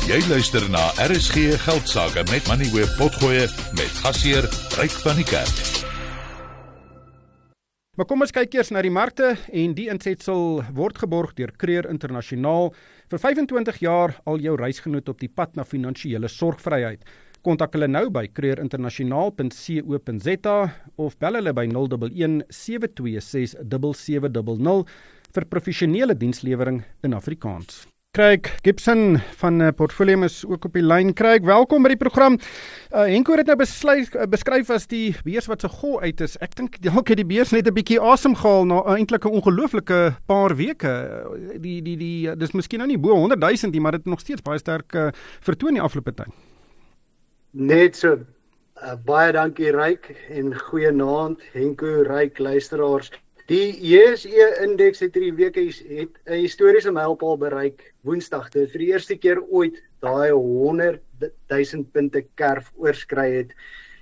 Jy luister na RSG Geldsaake met Money Web Potgoe met gasheer Ryk van die Kerk. Maar kom ons kyk eers na die markte en die insetsel word geborg deur Creer Internasionaal. Vir 25 jaar al jou reisgenoot op die pad na finansiële sorgvryheid. Kontak hulle nou by creerinternasionaal.co.za of bel hulle by 011 726 7700 vir professionele dienslewering in Afrikaans. Craig Gibson van Portfolio is ook op die lyn. Craig, welkom by die program. Henko het nou beskryf as die beurs wat so gol uit is. Ek dink dalk het die beurs net 'n bietjie asem gehaal na eintlik 'n ongelooflike paar weke. Dis miskien nou nie bo 100,000 nie, maar dit nog steeds baie sterk vertoon die afgelope tyd. Net so. Baie dankie Ryk en goeienaand Henko, Ryk luisteraars. Die JSE-indeks het hierdie week 'n historiese mylpaal bereik Woensdag. Dit vir die eerste keer ooit daai 100,000 punte kerf oorskry het.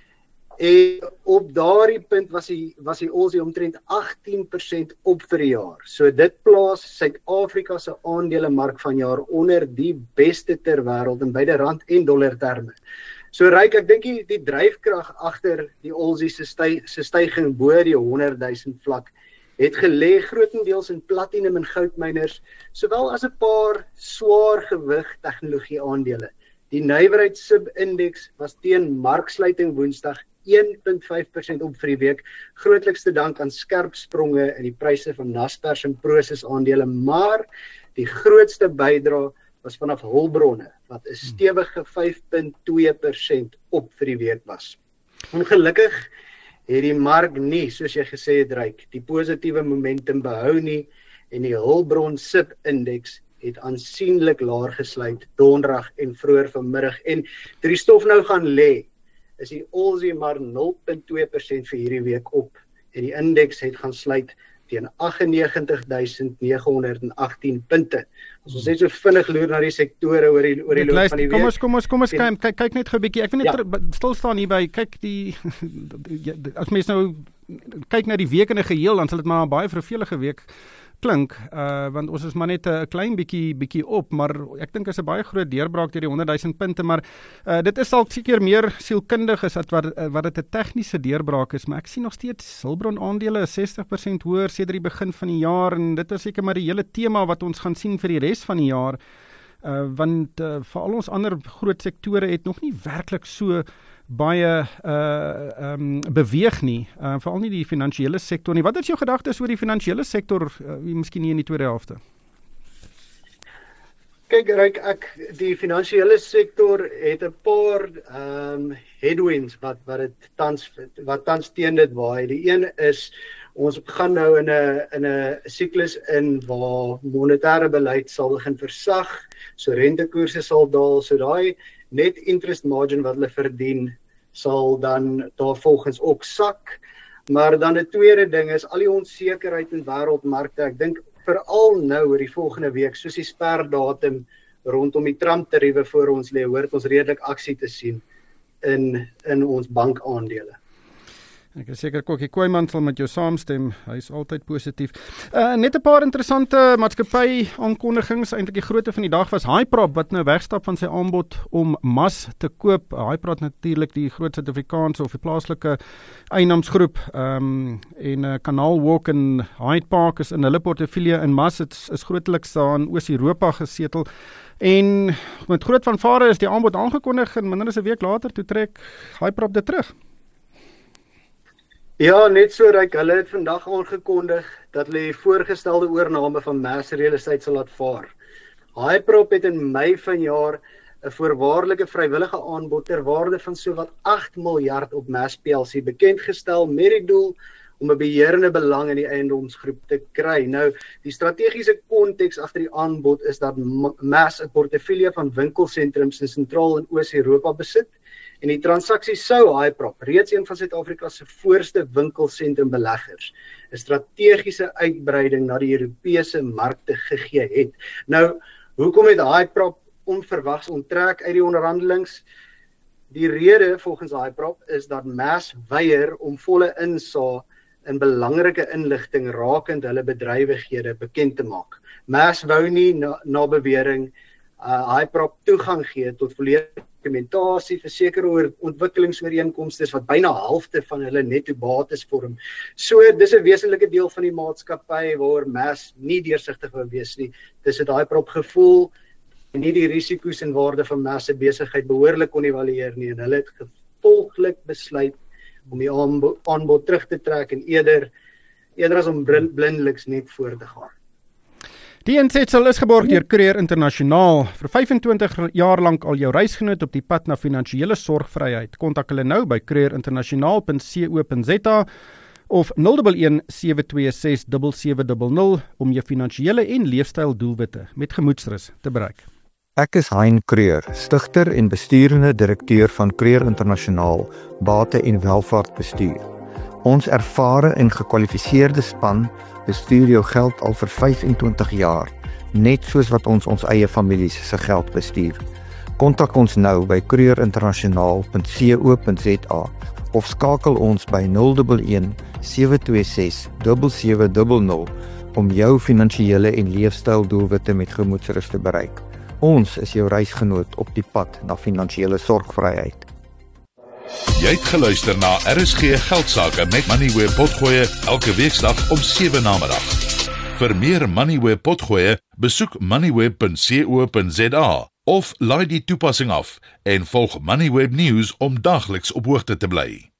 En op daardie punt was die Aussie omtrent 18% op vir die jaar. So dit plaas Suid-Afrika se aandelemark vanjaar onder die beste ter wêreld in beide rand en dollar terme. So Ryk, ek dink die dryfkrag agter die Aussie se styging bo die 100,000 vlak het gelê grootendeels in platinum en goudmyners, sowel as 'n paar swaar gewig tegnologie aandele. Die nywerheid sub-indeks was teen marksluiting Woensdag 1,5% op vir die week, grootliks te dank aan skerp spronge in die pryse van Naspers en Prosus aandele, maar die grootste bydra was vanaf hulpbronne, wat 'n stewige 5,2% op vir die week was. Ongelukkig het die mark nie, soos jy gesê het Ryk, die positiewe momentum behou nie en die hulpbron SIP-indeks het aansienlik laer gesluit donderdag en vroeër vanmiddag en toe die stof nou gaan lê, is die Aussie maar 0,2% vir hierdie week op en die indeks het gaan sluit teen 98,918 punte. As ons net so vinnig loer na die sektore oor die loop van die week. Kom ons kyk net gou 'n bietjie. Ek wil net stil staan hier by kyk as mens nou kyk na die week in 'n geheel, dan sal dit maar 'n baie vervelige week klink, want ons is maar net 'n klein bietjie op, maar ek dink is 'n baie groot deurbraak deur die 100,000 punte, maar dit is dalk seker meer sielkundig as wat dit 'n tegniese deurbraak is, maar ek sien nog steeds hulpbron aandele is 60% hoër sedert die begin van die jaar en dit is seker maar die hele tema wat ons gaan sien vir die res van die jaar, want vir al ons ander groot sektore het nog nie werklik so baie beweeg nie, veral nie die finansiële sektor nie. Wat is jou gedagtes oor die finansiële sektor, miskien nie in die tweede helfte? Kyk Ryk, die finansiële sektor het 'n paar headwinds wat tans teen dit waai. Die een is ons gaan nou in 'n siklus in waar monetêre beleid sal begin versag, so rentekoerse sal daal, so daai net interest margin wat hulle verdien sal dan daarvolgens ook sak. Maar dan 'n tweede ding is al die onsekerheid in wêreldmarkte. Ek dink veral nou oor die volgende week, soos die sperdatum rondom die Trump-tariewe voor ons lê, hoort ons redelik aksie te sien in ons bankaandele. Ek is seker Kokkie Kooiman sal met jou saamstem, hy is altyd positief. Net 'n paar interessante maatskappy aankondigings, eintlik die grootte van die dag was Hyprop wat nou wegstap van sy aanbod om MAS te koop. Hyprop natuurlik die groot Suid-Afrikaanse of die plaaslike eienaarsgroep, en Canal Walk en Hyde Park is in hulle portefeulje en MAS is grootliks daar in Oos-Europa gesetel. En met groot fanfare is die aanbod aangekondig en minder as 'n week later toe trek Hyprop dit terug. Ja, net so Ryk, hulle het vandag aangekondig dat hulle die voorgestelde oorname van MAS Real Estate sal laat vaar. Hyprop het in Mei vanjaar 'n voorwaardelike vrywillige aanbod ter waarde van sowat 8 miljard op MAS PLC bekendgestel met die doel om 'n beheerende belang in die eiendomsgroep te kry. Nou, die strategiese konteks agter die aanbod is dat MAS 'n portefeulje van winkelsentrums in Sentraal en Oos-Europa besit. En die transaksie sou Hyprop, reeds een van Suid-Afrika se voorste winkelsentrums-beleggers, 'n strategiese uitbreiding na die Europese markte gegee het. Nou, hoekom het Hyprop onverwags onttrek uit die onderhandelings? Die rede volgens Hyprop is dat MAS weier om volle insaag in belangrike inligting rakend hulle bedrywighede bekend te maak. MAS wou nie na bewering Hyprop toegang gee tot volledige dokumentasie vir sekere ontwikkelingsooreenkomste wat byna halfte van hulle netto bates vorm. So dis 'n wesenlike deel van die maatskappy waar MAS nie deursigtig wou wees nie. Dis het Hyprop gevoel en nie die risiko's en waarde van MAS se besigheid behoorlik kon evalueer nie en hulle het gevolglik besluit om die aanbod terug te trek en eerder as om blindeliks net voor te gaan. Die insetsel is geborg deur Courier Internasionaal. Vir 25 jaar lank al jou reisgenoot op die pad na finansiële sorgvryheid. Kontak hulle nou by courierinternasionaal.co.za of 011 726 7700 om jou finansiële en leefstyldoelwitte met gemoedsrus te bereik. Ek is Hein Kreur, stigter en besturende direkteur van Courier Internasionaal, Bate en Welvaartbestuur. Ons ervare en gekwalifiseerde span bestuur jou geld al vir 25 jaar, net soos wat ons eie families se geld bestuur. Kontak ons nou by courierinternasionaal.co.za of skakel ons by 011 726 7700 om jou finansiële en leefstyldoelwitte met gemoedsrus te bereik. Ons is jou reisgenoot op die pad na finansiële sorgvryheid. Jy het geluister na RSG Geldsaake met Moneyweb Potgoe elke weeksdag om 7 namiddag. Vir meer Moneyweb Potgoe, besoek moneyweb.co.za of laai die toepassing af en volg Moneyweb News om dagliks op hoogte te bly.